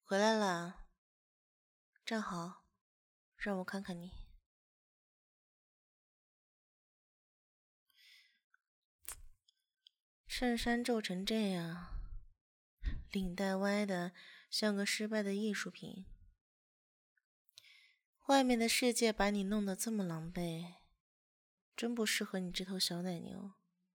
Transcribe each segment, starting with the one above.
回来了，站好，让我看看你。衬衫皱成这样，领带歪的像个失败的艺术品。外面的世界把你弄得这么狼狈，真不适合你这头小奶牛。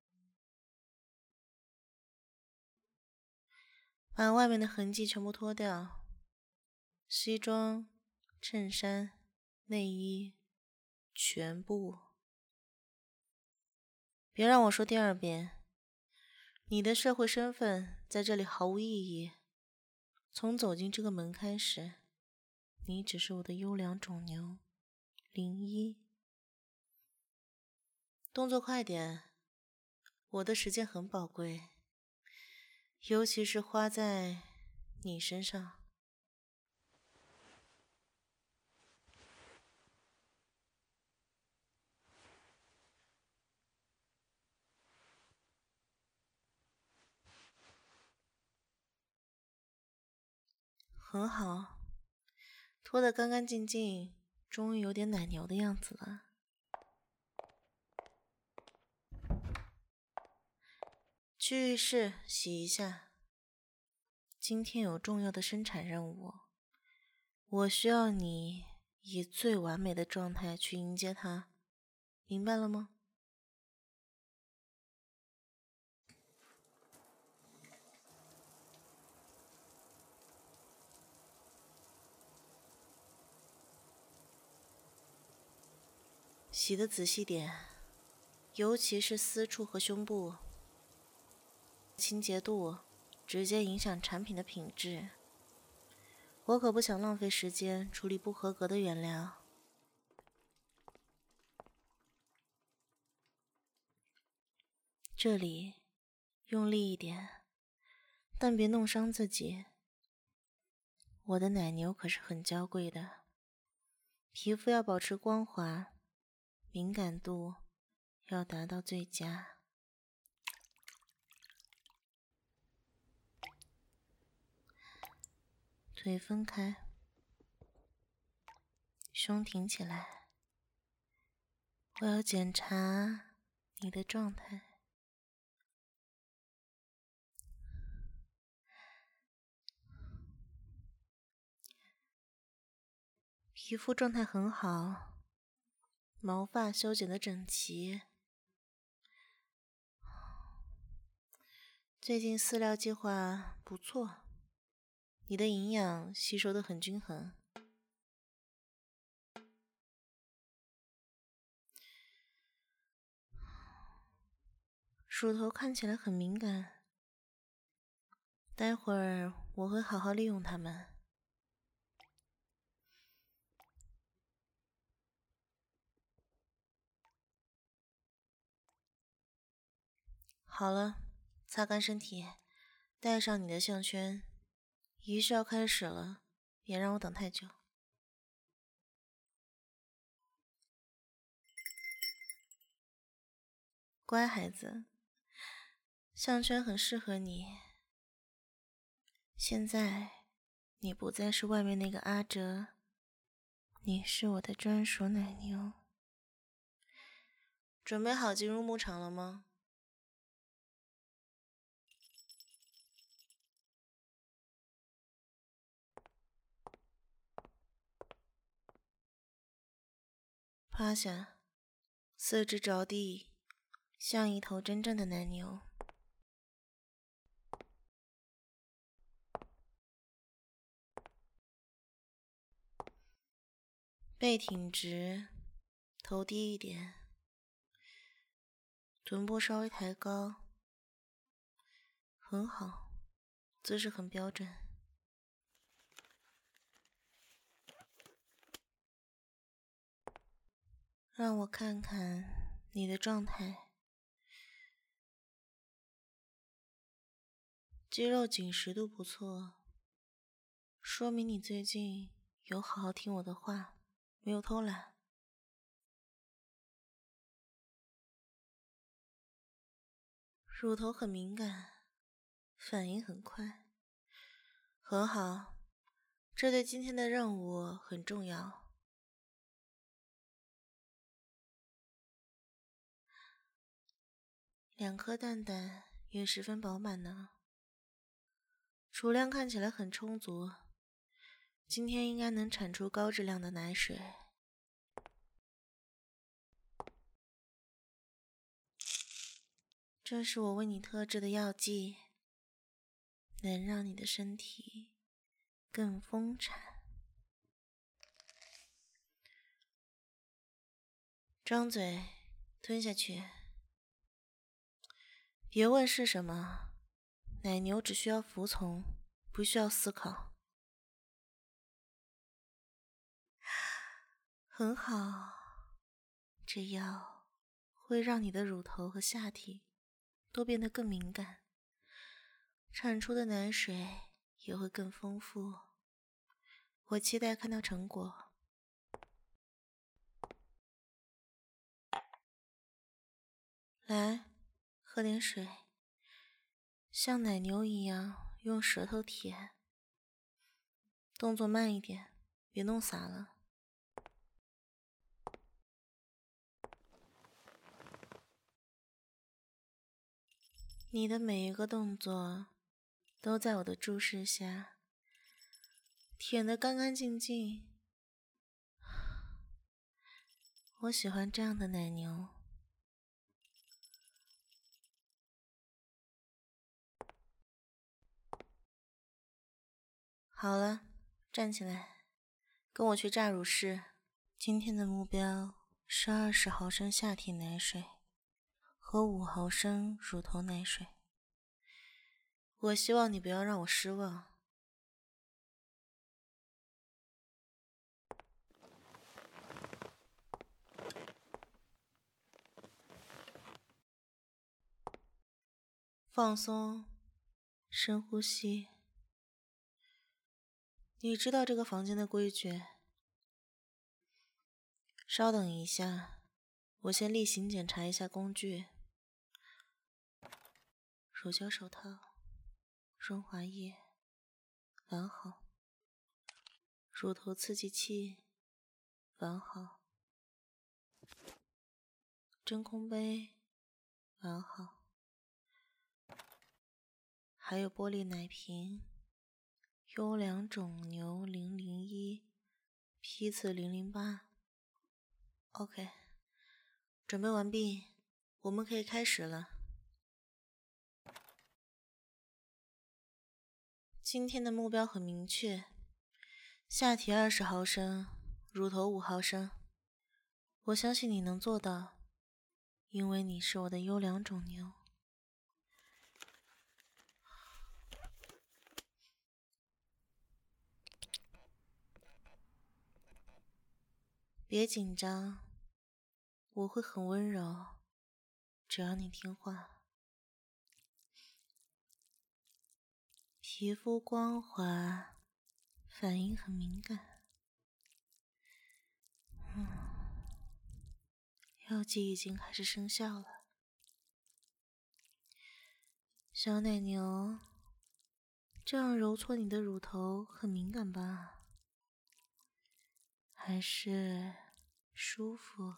把外面的痕迹全部脱掉，西装、衬衫、内衣，全部。别让我说第二遍，你的社会身份在这里毫无意义。从走进这个门开始，你只是我的优良种牛，01。动作快点，我的时间很宝贵，尤其是花在你身上。很好，脱得干干净净，终于有点奶牛的样子了。去浴室洗一下，今天有重要的生产任务，我需要你以最完美的状态去迎接它，明白了吗？洗得仔细点，尤其是私处和胸部，清洁度直接影响产品的品质。我可不想浪费时间处理不合格的原料。这里用力一点，但别弄伤自己。我的奶牛可是很娇贵的，皮肤要保持光滑，敏感度要达到最佳。腿分开，胸挺起来，我要检查你的状态。皮肤状态很好，毛发修剪得整齐。最近饲料计划不错，你的营养吸收得很均衡。乳头看起来很敏感，待会儿我会好好利用它们。好了，擦干身体，戴上你的项圈，仪式要开始了，别让我等太久。乖孩子，项圈很适合你。现在你不再是外面那个阿哲，你是我的专属奶牛。准备好进入牧场了吗？趴下，四肢着地，像一头真正的奶牛。背挺直，头低一点，臀部稍微抬高。很好，姿势很标准。让我看看你的状态。肌肉紧实度不错，说明你最近有好好听我的话，没有偷懒。乳头很敏感，反应很快，很好， 这对今天的任务很重要。2颗蛋蛋也十分饱满呢，储量看起来很充足，今天应该能产出高质量的奶水。这是我为你特制的药剂，能让你的身体更丰产。张嘴，吞下去。别问是什么，奶牛只需要服从，不需要思考。很好，这药会让你的乳头和下体都变得更敏感，产出的奶水也会更丰富。我期待看到成果。来，喝点水，像奶牛一样用舌头舔，动作慢一点，别弄洒了。你的每一个动作都在我的注视下，舔得干干净净。我喜欢这样的奶牛。好了，站起来，跟我去榨乳室。今天的目标是20毫升下体奶水和5毫升乳头奶水。我希望你不要让我失望。放松，深呼吸。你知道这个房间的规矩。稍等一下，我先例行检查一下工具。乳胶手套，润滑液，完好。乳头刺激器，完好。真空杯，完好。还有玻璃奶瓶，优良种牛001，批次008。OK， 准备完毕，我们可以开始了。今天的目标很明确，下体20毫升，乳头5毫升。我相信你能做到，因为你是我的优良种牛。别紧张，我会很温柔，只要你听话。皮肤光滑，反应很敏感。药剂已经开始生效了。小奶牛，这样揉搓你的乳头很敏感吧？还是舒服？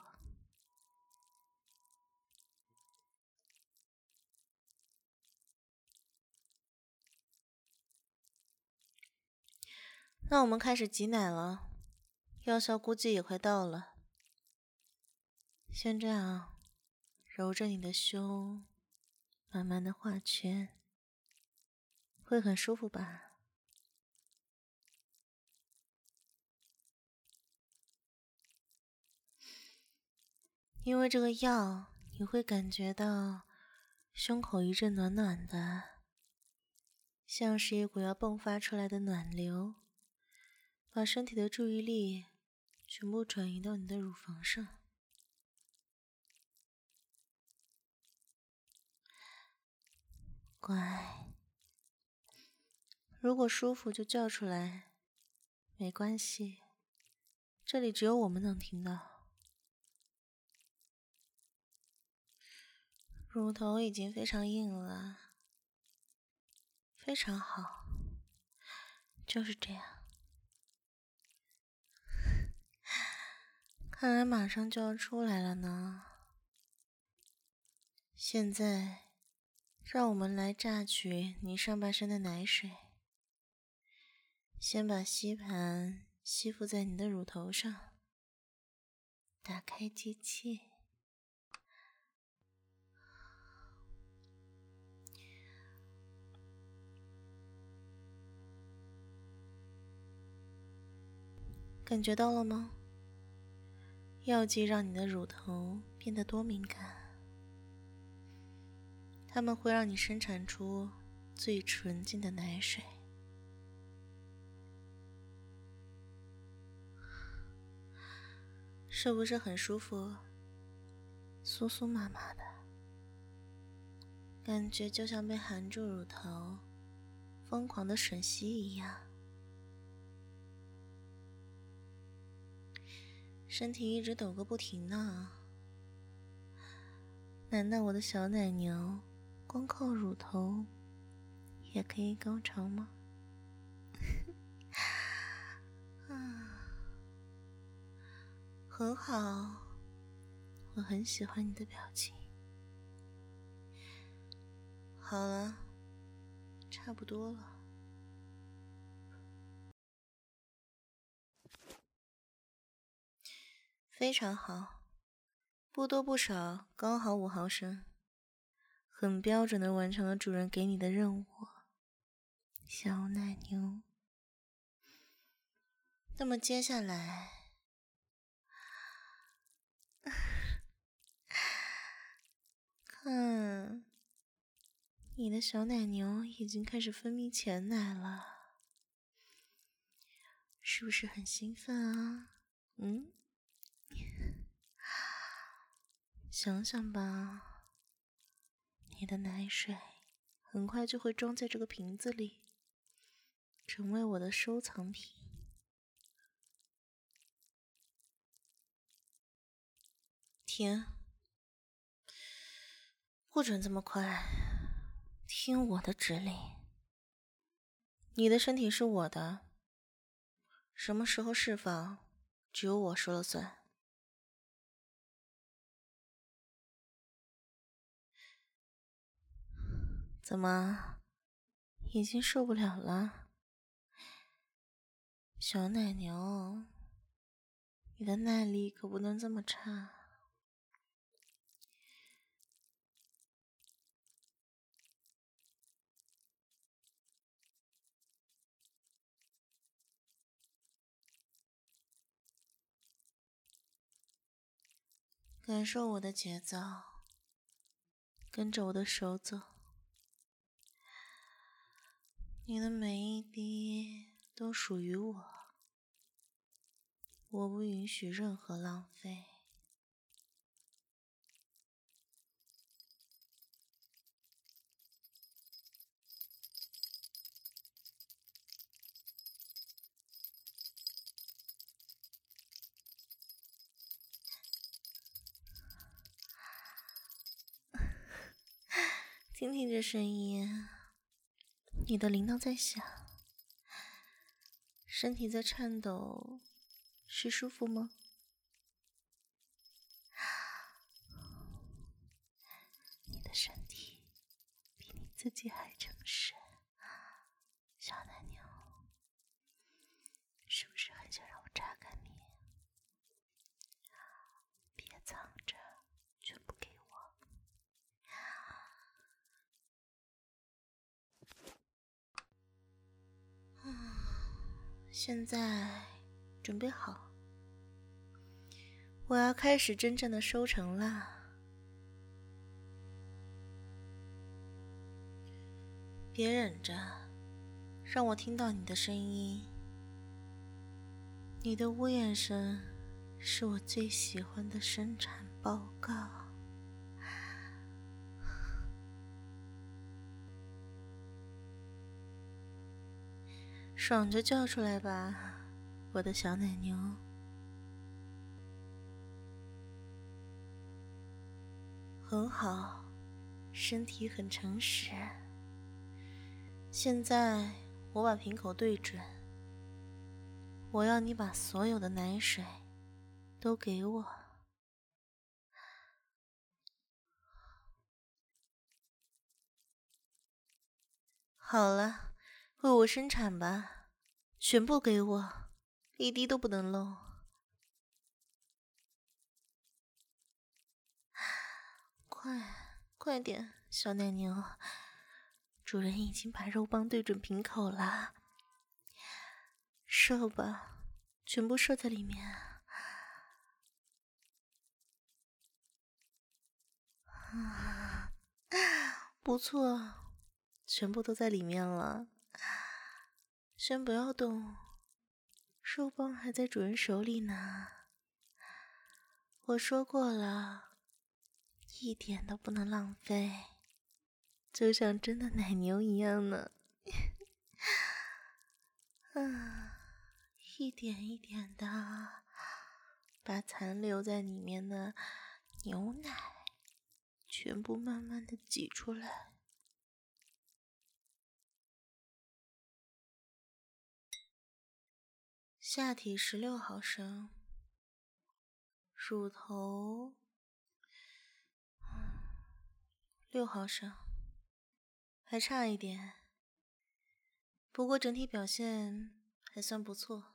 那我们开始挤奶了，药效估计也快到了。先这样，揉着你的胸，慢慢的画圈，会很舒服吧？因为这个药，你会感觉到胸口一阵暖暖的，像是一股要迸发出来的暖流，把身体的注意力全部转移到你的乳房上。乖，如果舒服就叫出来，没关系，这里只有我们能听到。乳头已经非常硬了，非常好，就是这样。 看来马上就要出来了呢。现在，让我们来榨取你上半身的奶水。先把吸盘吸附在你的乳头上，打开机器。感觉到了吗？药剂让你的乳头变得多敏感，它们会让你生产出最纯净的奶水。是不是很舒服？酥酥麻麻的，感觉就像被含住乳头，疯狂的吮吸一样。身体一直抖个不停呢。难道我的小奶牛光靠乳头也可以高潮吗？很好，我很喜欢你的表情。好了，差不多了。非常好，不多不少，刚好5毫升，很标准的完成了主人给你的任务，小奶牛。那么接下来，看，你的小奶牛已经开始分泌前奶了，是不是很兴奋啊？想想吧，你的奶水很快就会装在这个瓶子里，成为我的收藏品。停，不准这么快，听我的指令。你的身体是我的，什么时候释放，只有我说了算。怎么，已经受不了了？小奶牛，你的耐力可不能这么差。感受我的节奏，跟着我的手走。你的每一滴都属于我，我不允许任何浪费。听听这声音，你的铃铛在响，身体在颤抖，是舒服吗？你的身体比你自己还诚实，小奶牛，是不是很想让我榨干你？别藏着，全部给我。现在准备好，我要开始真正的收成啦。别忍着，让我听到你的声音。你的呜咽声是我最喜欢的生产报告。爽着叫出来吧，我的小奶牛。很好，身体很诚实。现在我把瓶口对准，我要你把所有的奶水都给我。好了，为我生产吧，全部给我，一滴都不能漏。快点，小奶牛，主人已经把肉棒对准瓶口了，射吧，全部射在里面。不错，全部都在里面了。先不要动，肉棒还在主人手里呢。我说过了，一点都不能浪费，就像真的奶牛一样呢。一点一点的把残留在里面的牛奶全部慢慢的挤出来。下体16毫升，乳头6毫升，还差一点，不过整体表现还算不错。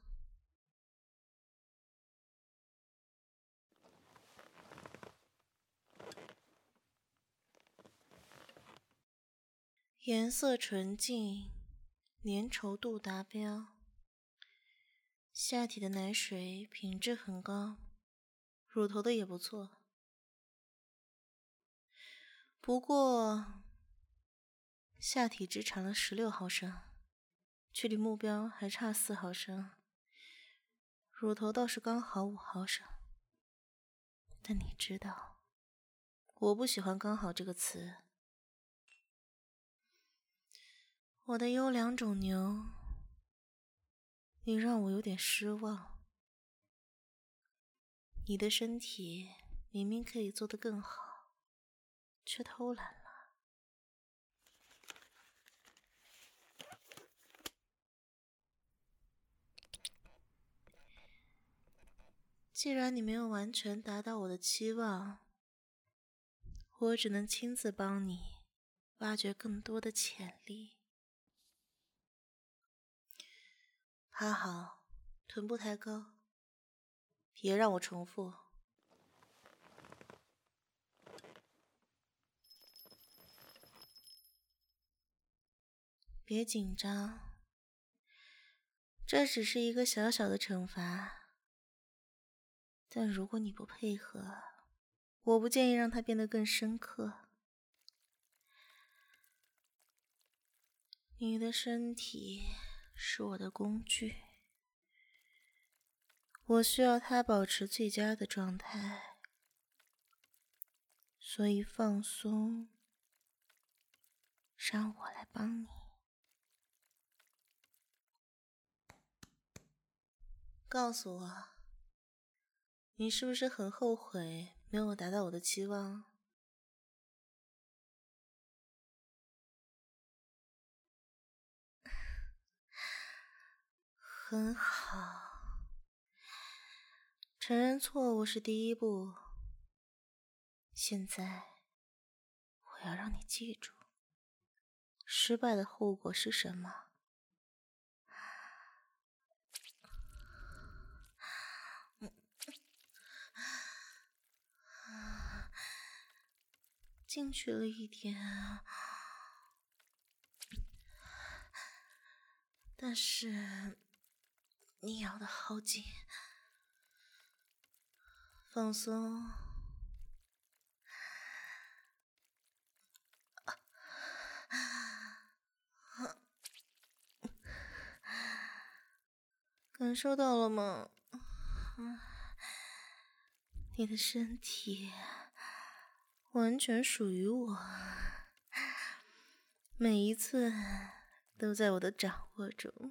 颜色纯净，粘稠度达标，下体的奶水品质很高，乳头的也不错。不过下体只产了16毫升，距离目标还差4毫升，乳头倒是刚好5毫升。但你知道，我不喜欢刚好这个词。我的优良种牛，你让我有点失望。你的身体明明可以做得更好，却偷懒了。既然你没有完全达到我的期望，我只能亲自帮你挖掘更多的潜力。趴好，臀部抬高，别让我重复。别紧张，这只是一个小小的惩罚，但如果你不配合，我不建议让它变得更深刻。你的身体是我的工具，我需要它保持最佳的状态，所以放松，让我来帮你。告诉我，你是不是很后悔没有达到我的期望？很好，承认错误是第一步。现在，我要让你记住，失败的后果是什么。进去了一点，但是你咬得好紧，放松。感受到了吗？你的身体完全属于我，每一寸都在我的掌握中。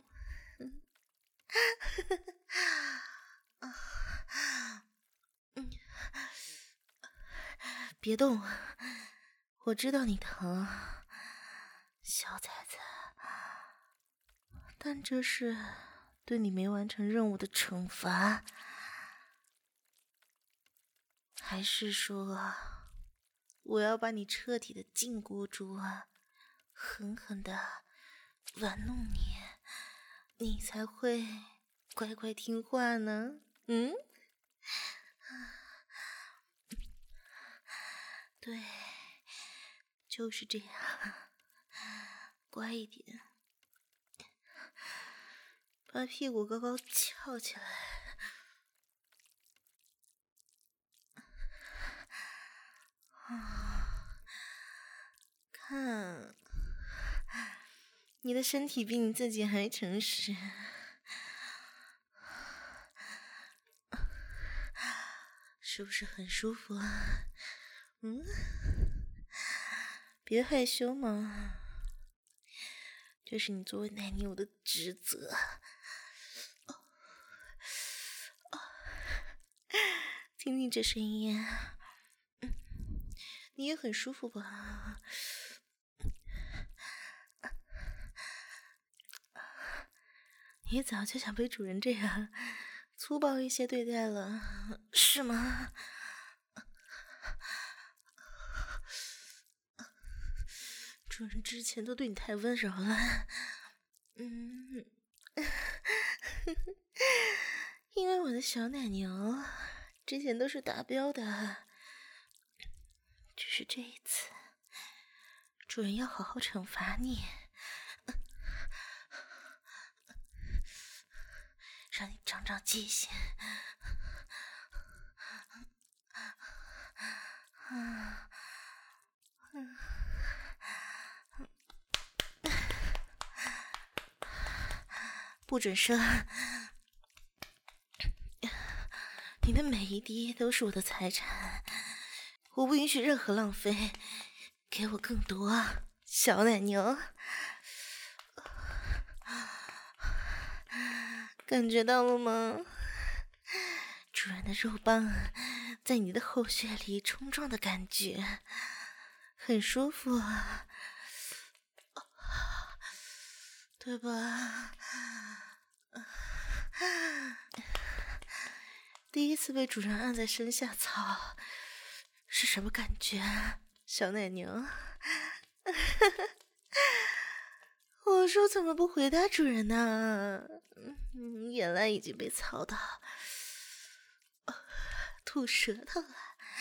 别动，我知道你疼，小崽子，但这是对你没完成任务的惩罚。 还是说我要把你彻底的禁锢住啊，狠狠的玩弄你，你才会乖乖听话呢？嗯？对，就是这样，乖一点，把屁股高高翘起来。看，你的身体比你自己还诚实，是不是很舒服啊？嗯，别害羞嘛，这是你作为奶牛的职责。听听这声音，你也很舒服吧？你早就想被主人这样粗暴一些对待了，是吗？主人之前都对你太温柔了，因为我的小奶牛之前都是达标的，只是这一次，主人要好好惩罚你，让你长长记性。不准说，你的每一滴都是我的财产，我不允许任何浪费，给我更多，小奶牛。感觉到了吗？主人的肉棒在你的后穴里冲撞的感觉，很舒服啊，对吧？第一次被主人按在身下操，是什么感觉，小奶牛？我说怎么不回答主人呢？原来已经被操到吐舌头了。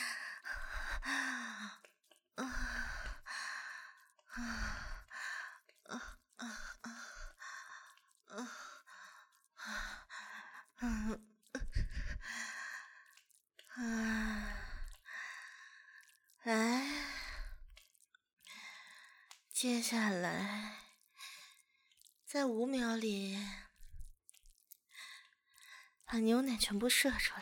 来，接下来在5秒里把牛奶全部射出来，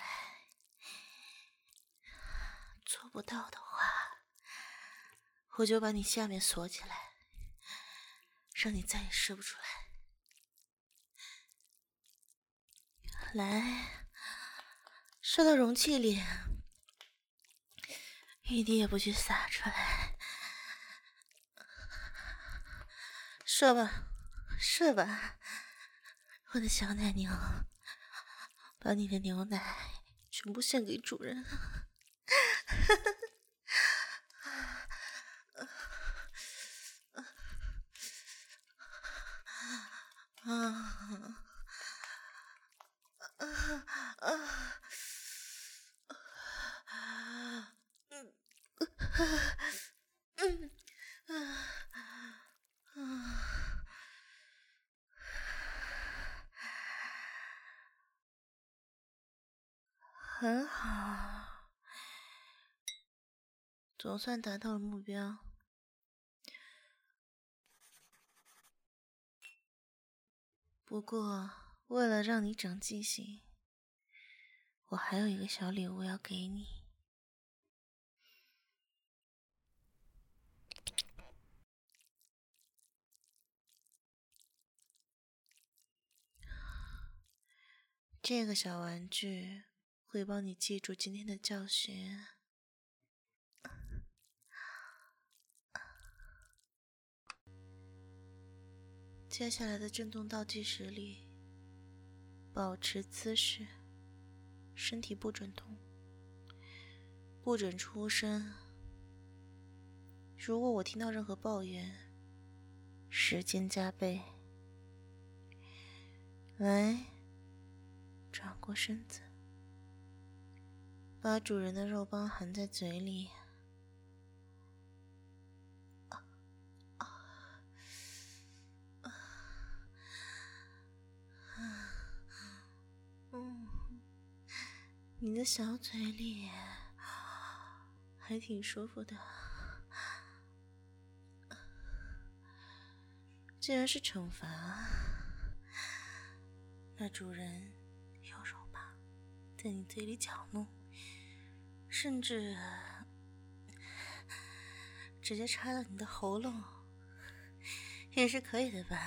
做不到的话，我就把你下面锁起来，让你再也射不出来。来，射到容器里，一滴也不许洒出来。射吧，射吧，我的小奶牛，把你的牛奶全部献给主人。很好，总算达到了目标。不过，为了让你长记性，我还有一个小礼物要给你。这个小玩具会帮你记住今天的教训。接下来的震动倒计时里，保持姿势，身体不准动， 不准出声。如果我听到任何抱怨，时间加倍。来，转过身子，把主人的肉棒含在嘴里。你的小嘴里还挺舒服的。既然是惩罚，那主人用手吧在你嘴里搅弄，甚至直接插到你的喉咙也是可以的吧。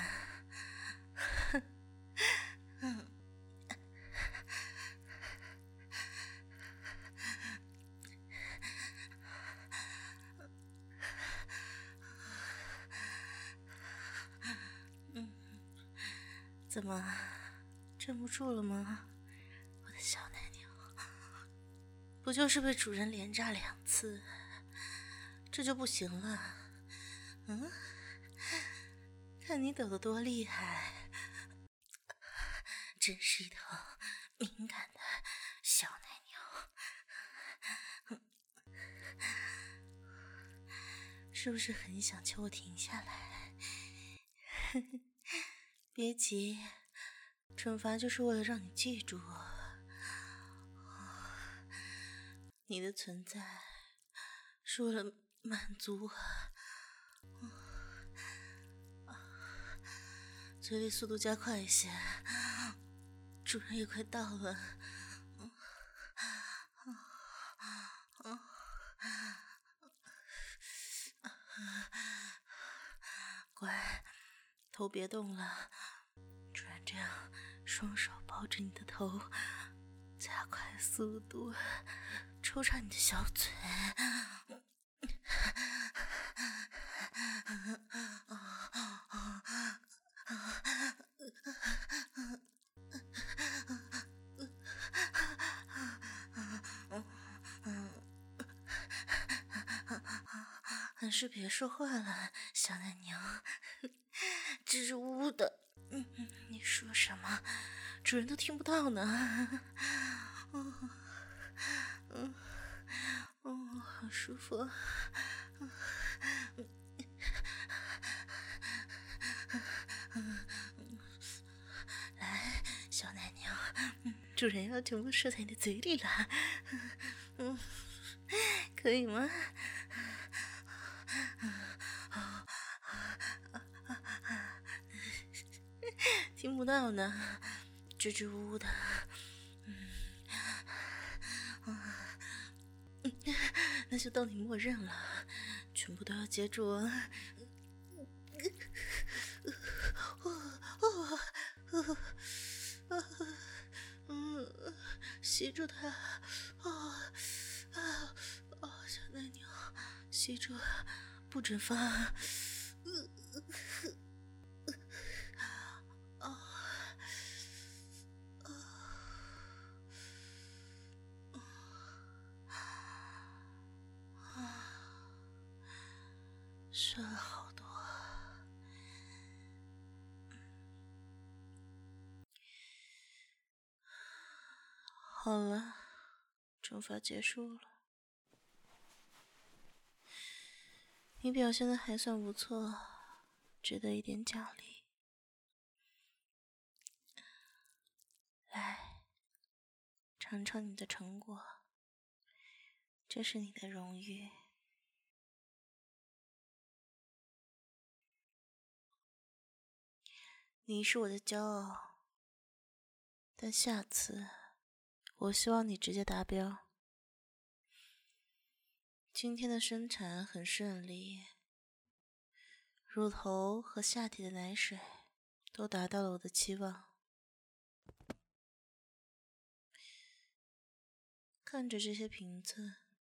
怎么镇不住了吗？我的小奶牛，不就是被主人连炸2次，这就不行了？看你抖得多厉害，真是一头敏感的小奶牛。是不是很想求我停下来？别急，惩罚就是为了让你记住，你的存在是为了满足。嘴里速度加快一些，主人也快到了。乖，头别动了，主人这样双手抱着你的头，加快速度，抽插你的小嘴。还是别说话了，小奶牛，支支吾吾的。你说什么，主人都听不到呢。好舒服。来，小奶牛，主人要全部射在你的嘴里了。可以吗？听不到呢，支支吾吾的。那就当你默认了，全部都要接住哦。吸住它，小奶牛，吸住，不准放。射了好多。好了，惩罚结束了。你表现得还算不错，值得一点奖励。来，尝尝你的成果，这是你的荣誉。你是我的骄傲，但下次我希望你直接达标。今天的生产很顺利，乳头和下体的奶水都达到了我的期望。看着这些瓶子，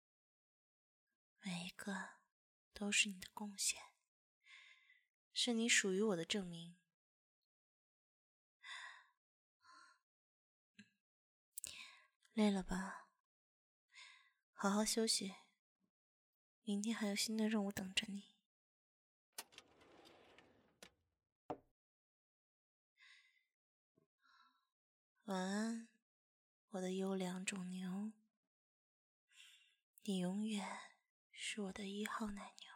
每一个都是你的贡献，是你属于我的证明。累了吧？ 好好休息，明天还有新的任务等着你。晚安，我的优良种牛，你永远是我的1号奶牛。